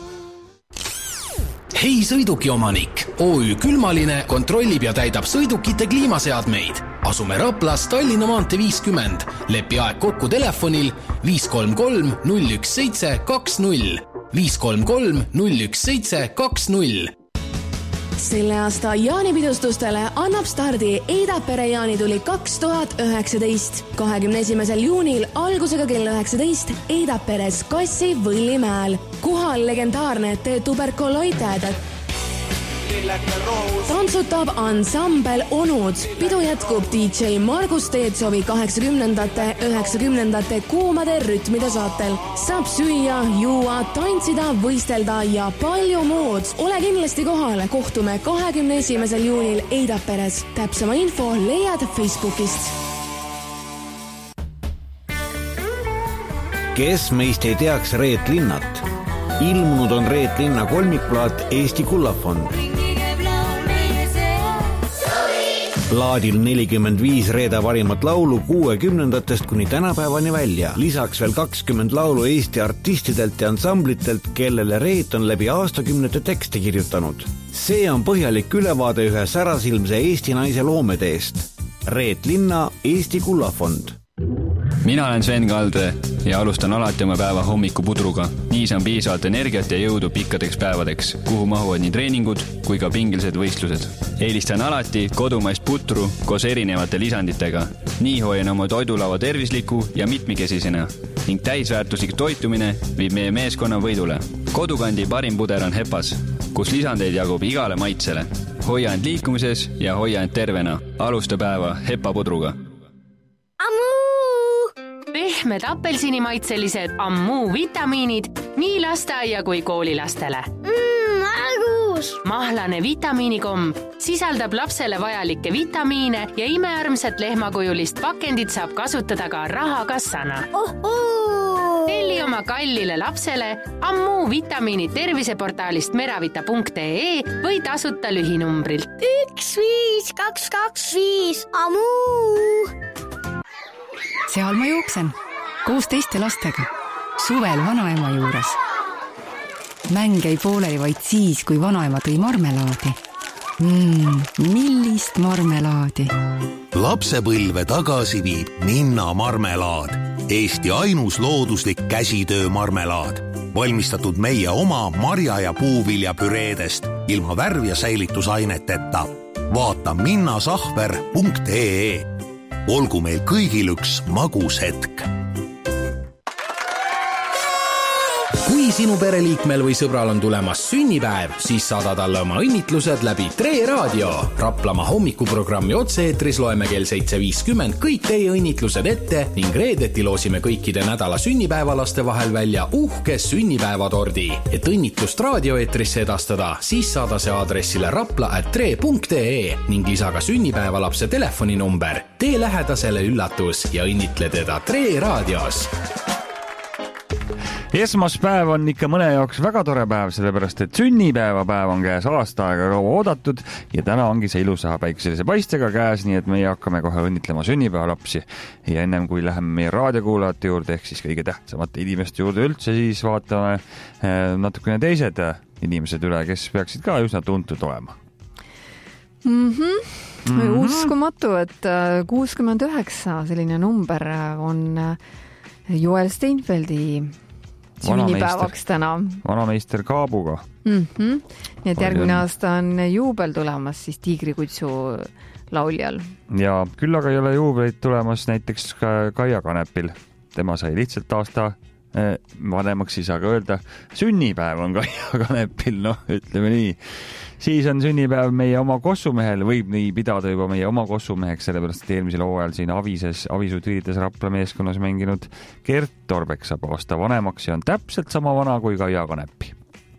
Hei sõiduki omanik! O Ü Külmaline kontrollib ja täidab sõidukite kliimaseadmeid. Asume Raplas Tallinna maantee viiskümmend. Lepi aeg kokku telefonil viis kolm kolm null üks seitse kaks null. viis kolm kolm null üks seitse kaks null. Selle aasta jaanipidustustele annab stardi Eidapere jaanituli kaks tuhat üheksateist. kahekümne esimesel juunil algusega kell üheksateist Eidaperes Kassi Võllimäel. Kohal legendaarne Te tuberkoloited. Tantsutab ansambel Onud. Pidu jätkub D J Margus Teetsovi kaheksakümnendate, üheksakümnendate kuumade rütmide saatel. Saab süüa, juua, tantsida, võistelda ja palju muud. Ole kindlasti kohal. Kohtume kahekümne esimesel juunil Eidaperes. Täpsema info leiad Facebookist. Kes meist ei teaks Reet Linnat? Ilmunud on Reet Linna kolmikplaat Eesti Kullafond. Plaadil nelikümmend viis Reeda parimat laulu kuuekümnendatest kuni tänapäevani välja. Lisaks veel kakskümmend laulu Eesti artistidelt ja ansamblitelt, kellele Reet on läbi aastakümnete tekste kirjutanud. See on põhjalik ülevaade ühe särasilmse Eesti naise loometeest. Reet Linna Eesti Kullafond. Mina olen Sven Kalde ja alustan alati oma päeva hommikupudruga. Nii saan piisavalt energiat ja jõudu pikkadeks päevadeks, kuhu mahuvad nii treeningud kui ka pingilised võistlused. Eelistan alati kodumaist putru koos erinevate lisanditega. Nii hoian oma toidulava tervisliku ja mitmikesisena ning täisväärtuslik toitumine viib meie meeskonna võidule. Kodukandi parim puder on Hepas, kus lisandeid jagub igale maitsele. Hoia end liikumises ja hoia end tervena. Alusta päeva Hepa pudruga. Pehmed apelsinimaitselised Ammu vitamiinid nii lasteaia kui koolilastele. Mmm, argus! Mahlane vitamiinikomb sisaldab lapsele vajalikke vitamiine ja imearmsat lehmakujulist pakendit saab kasutada ka rahakassana. Oh, oh. Telli oma kallile lapsele Ammu vitamiinid terviseportaalist meravita punkt e või tasuta lühinumbrilt. üks viis kaks kaks viis Ammu! Seal ma jooksen, koos teiste lastega, suvel vanaema juures. Mäng ei pooleli vaid siis, kui vanaema tõi marmelaadi. Mm, millist marmelaadi? Lapsepõlve tagasi viib Ninna marmelaad. Eesti ainus looduslik käsitöö marmelaad. Valmistatud meie oma marja- ja puuvilja püreedest ilma värv- ja säilitusaineteta. Vaata minnasahver punkt e. Olgu meil kõigil üks magus hetk. Kui kui sinu pereliikmel või sõbral on tulemas sünnipäev, siis saada talle oma õnnitlused läbi Tre Raadio. Raplamaa hommikuprogrammi otse-eetris loeme kell seitse viiskümmend kõik teie õnnitlused ette ning reedeti loosime kõikide nädala sünnipäevalaste vahel välja uhke sünnipäevatordi. Et õnnitlust raadioeetrisse edastada, siis saada see aadressile rapla at tre punkt ee ning lisa ka sünnipäevalapse telefoninumber. Tee lähedasele üllatus ja õnnitle teda Tre Raadios. Esmaspäev on ikka mõne jaoks väga tore päev, sellepärast et sünnipäevapäev on käes aasta aega kaua oodatud ja täna ongi see ilusa päikeselise paistega käes, nii et meie hakkame kohe õnnitlema sünnipäevalapsi. Ja ennem kui läheme meie raadiokuulajate juurde ehk siis kõige tähtsamate inimeste juurde üldse, siis vaatame natukene teised inimesed üle, kes peaksid ka üsna tuntud olema. Mm-hmm. Mm-hmm. Uskumatu, et kuuskümmend üheksa selline number on Joel Steinfeldi sünnipäevaks täna. Vanameister Kaabuga. Mm-hmm. Nii et järgmine aasta on juubel tulemas siis Tiigrikutsu lauljal. Ja küll aga ei ole juubleid tulemas näiteks Kaia Kanepil. Tema sai lihtsalt aasta vanemaks, siis aga öelda sünnipäev on Kaia Kanepil, noh, ütleme nii. Siis on sünnipäev meie oma kossumehel, võib nii pidada juba meie oma kossumeheks, sellepärast et eelmisel hooajal siin Avises, Avisud üritas Rapla meeskonnas mänginud Gert Torbek saab aasta vanemaks ja on täpselt sama vana kui Kaia Kanepi.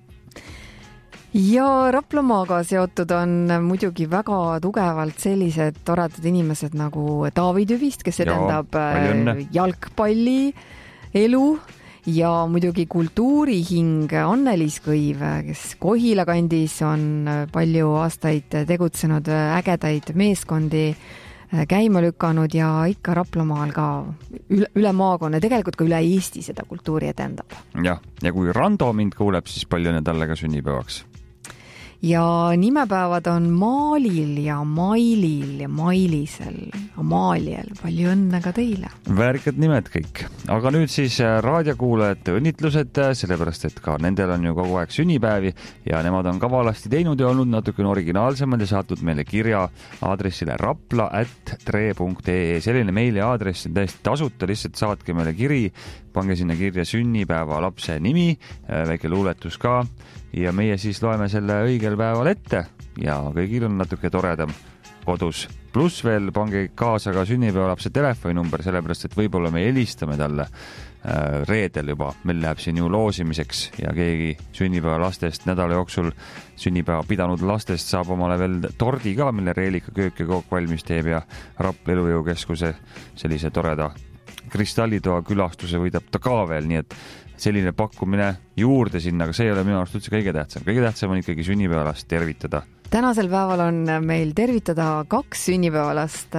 Ja Raplamaaga seotud on muidugi väga tugevalt sellised toredad inimesed nagu David Üvist, kes edendab jalgpalli elu ja muidugi kultuurihing Anneliis Kõiv, kes Kohila kandis on palju aastaid tegutsenud, ägedaid meeskondi käima lükanud ja ikka Raplamaal ka üle, üle maakonna, tegelikult ka üle Eesti seda kultuuri edendab. Ja, ja kui Rando mind kuuleb, siis palju need talle ka sünnipäevaks. Ja nimepäevad on Maalil ja Mailil ja Mailisel, Amaaliel. Palju õnne ka teile. Väärikad nimed kõik. Aga nüüd siis raadiokuulajate õnnitlused, sellepärast et ka nendel on ju kogu aeg sünnipäevi ja nemad on kavalasti teinud ja olnud natukene originaalsemad ja saatnud meile kirja aadressile rapla at tre punkt ee. Selline meili aadress on täiesti tasuta, lihtsalt saatke meile kiri, pange sinna kirja sünnipäeva lapse nimi, väike luuletus ka ja meie siis loeme selle õigel päeval ette ja kõigil on natuke toredam kodus. Pluss veel pange kaasa ka sünnipäevalapse telefoninumber, sellepärast et võib-olla me helistame talle reedel juba. Meil läheb siin ju loosimiseks ja keegi sünnipäevalastest nädala jooksul sünnipäeva pidanud lastest saab omale veel tordi ka, mille Reelika köök ja kook valmis teeb ja Rapla elujõukeskuse sellise toreda kristallitoa külastuse võidab ta ka veel, nii et selline pakkumine juurde sinna, aga see ei ole minu arust üldse kõige tähtsam. Kõige tähtsam on ikkagi sünnipäevalast tervitada. Tänasel päeval on meil tervitada kaks sünnipäevalast,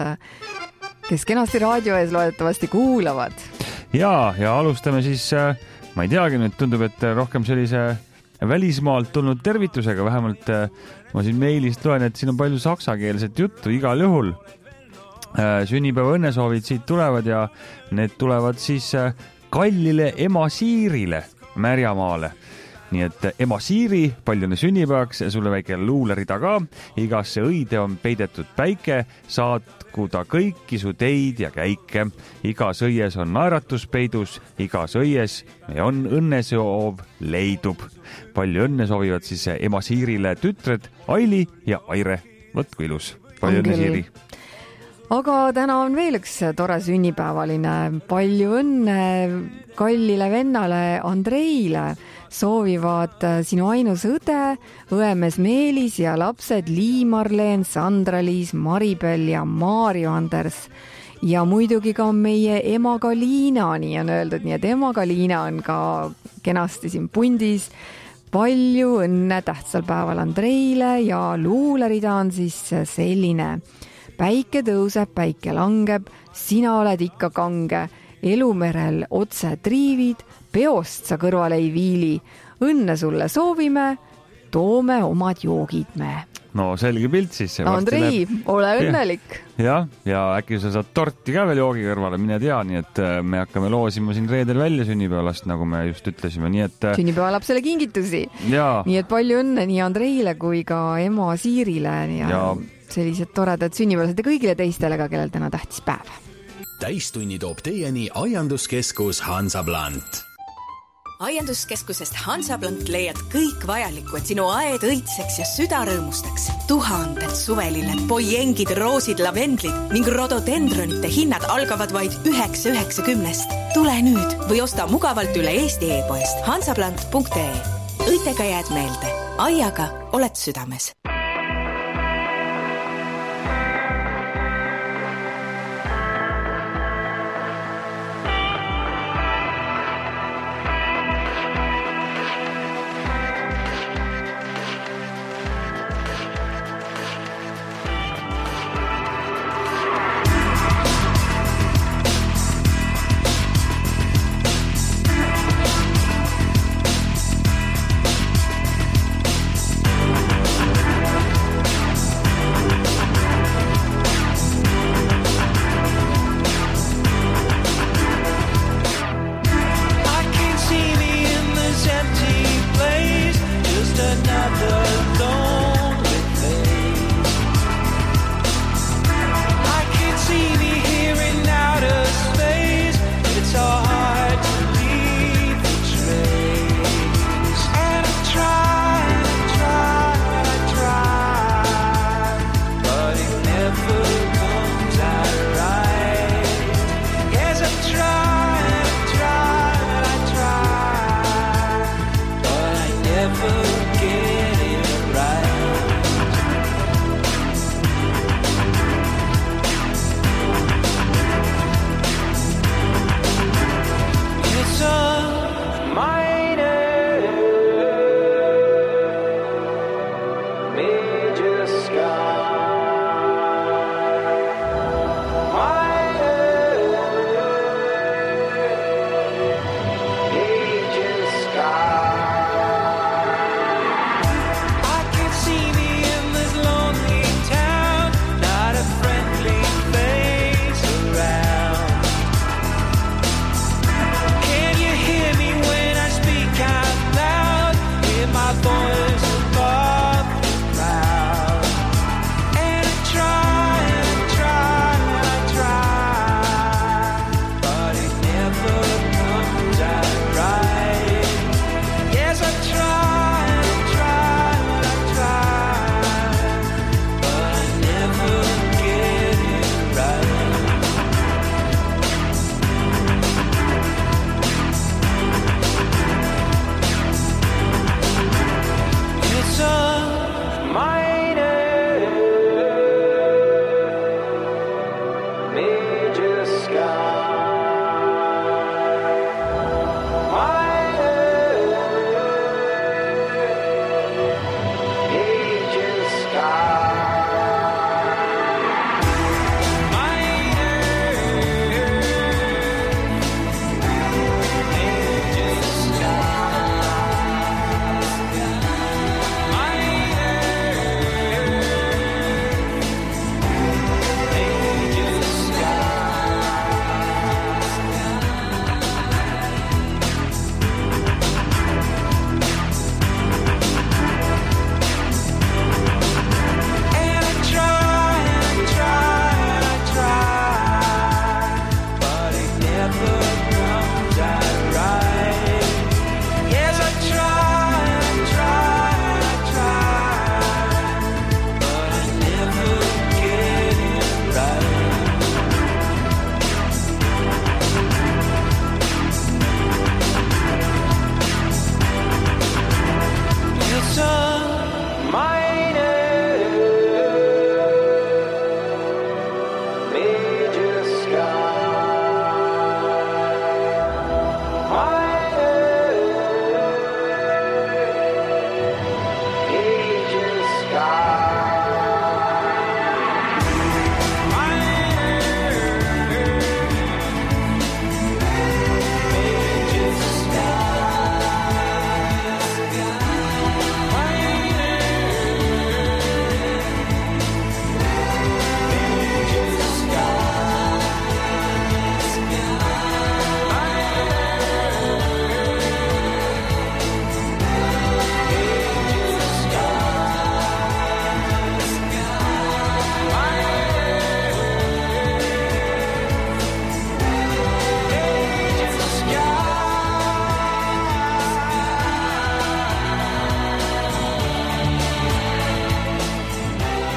kes kenasti raadio ees loodetavasti kuulavad. Ja, ja alustame siis, ma ei teagi, nüüd tundub, et rohkem sellise välismaalt tulnud tervitusega, vähemalt ma siin meilist loen, et siin on palju saksakeelset juttu igal juhul. Sünnipäeva õnnesoovid siit tulevad ja need tulevad siis Kallile ema Siirile Märjamaale. Nii et ema Siiri, palju õnne sünnipäevaks, sulle väike luulerida ka. Igasse õide on peidetud päike, saatku ta kõiki su teid ja käike. Igas õies on naeratus peidus, igas õies on õnnesoov leidub. Palju õnne soovivad siis ema Siirile tütred Aili ja Aire. Võt kui ilus. Palju õnne Siiri. Aga täna on veel üks tore sünnipäevaline. Palju õnne kallile vennale Andreile. Soovivad sinu ainus õde, õemes Meelis ja lapsed Liimarleen, Sandra-Liis, Maribel ja Maarjo Anders. Ja muidugi ka meie emaga Liina, nii on öeldud, nii et emaga Liina on ka kenasti siin pundis. Palju õnne tähtsal päeval Andreile ja luulerida on siis selline. Päike tõuseb, päike langeb, sina oled ikka kange, elumerel otse triivid, peost sa kõrvale ei viili. Õnne sulle soovime, toome omad joogid me. No selge pilt siis. Andrei, ole õnnelik. Ja, ja äkki sa saad torti ka veel joogi kõrvale, mine tea, nii et me hakkame loosima siin reedel välja sünnipäevalast, nagu me just ütlesime. Nii et sünnipäevalapsele kingitusi. Ja. Nii et palju õnne nii Andreile kui ka ema Siirile ja, ja sellised toredad sünnipäevased ja kõigile teistele ka, kellel täna tähtis päev. Täistunni toob teieni aianduskeskus Hansaplant. aianduskeskusest Hansaplant leiad kõik vajalikku, et sinu aed õitseks ja süda rõõmustaks. Tuhanded suvelilled, poiengid, roosid, lavendlid ning rododendronite hinnad algavad vaid üheksa üheksakümnest. Tule nüüd või osta mugavalt üle Eesti e-poest hansaplant punkt ee. Õitega jääd meelde. Aiaga oled südames.